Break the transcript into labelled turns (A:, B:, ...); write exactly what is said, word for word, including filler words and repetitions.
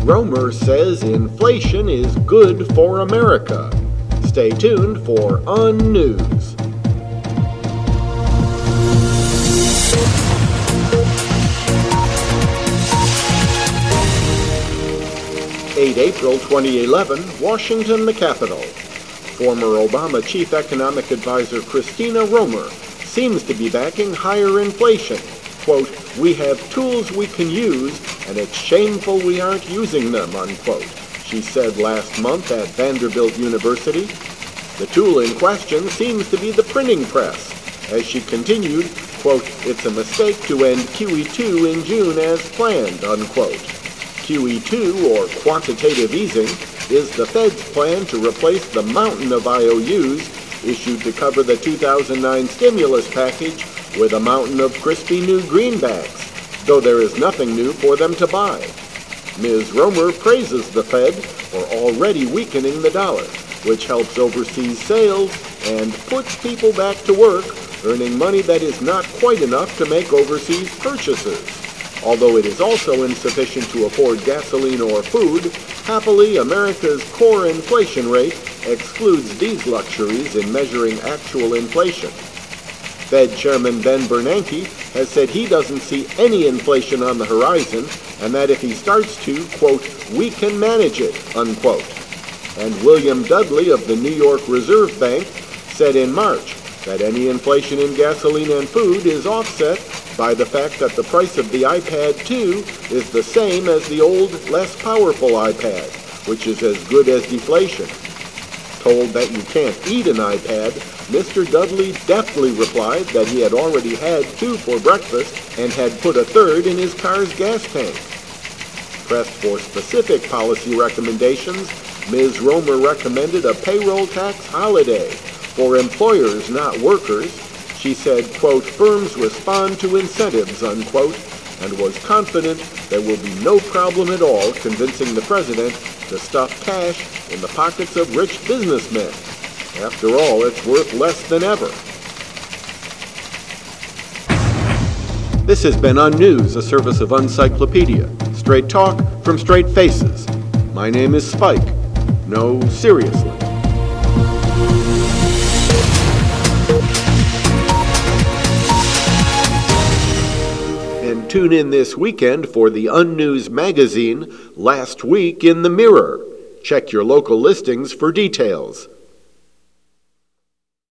A: Romer says inflation is good for America. Stay tuned for UnNews. eight April twenty eleven, Washington, the capital. Former Obama Chief Economic Advisor Christina Romer seems to be backing higher inflation. Quote, "We have tools we can use, and it's shameful we aren't using them," unquote, she said last month at Vanderbilt University. The tool in question seems to be the printing press. As she continued, quote, "It's a mistake to end Q E two in June as planned," unquote. Q E two, or quantitative easing, is the Fed's plan to replace the mountain of I O Us issued to cover the two thousand nine stimulus package with a mountain of crispy new greenbacks, though there is nothing new for them to buy. Miz Romer praises the Fed for already weakening the dollar, which helps overseas sales and puts people back to work, earning money that is not quite enough to make overseas purchases. Although it is also insufficient to afford gasoline or food, happily America's core inflation rate excludes these luxuries in measuring actual inflation. Fed Chairman Ben Bernanke has said he doesn't see any inflation on the horizon, and that if he starts to, quote, "we can manage it," unquote. And William Dudley of the New York Reserve Bank said in March that any inflation in gasoline and food is offset by the fact that the price of the iPad two is the same as the old, less powerful iPad, which is as good as deflation. Told that you can't eat an iPad, Mister Dudley deftly replied that he had already had two for breakfast and had put a third in his car's gas tank. Pressed for specific policy recommendations, Miz Romer recommended a payroll tax holiday for employers, not workers. She said, quote, "Firms respond to incentives," unquote, and was confident there will be no problem at all convincing the president to stuff cash in the pockets of rich businessmen. After all, it's worth less than ever. This has been UnNews, a service of Uncyclopedia. Straight talk from straight faces. My name is Spike. No, seriously. And tune in this weekend for the UnNews magazine, Last Week in the Mirror. Check your local listings for details.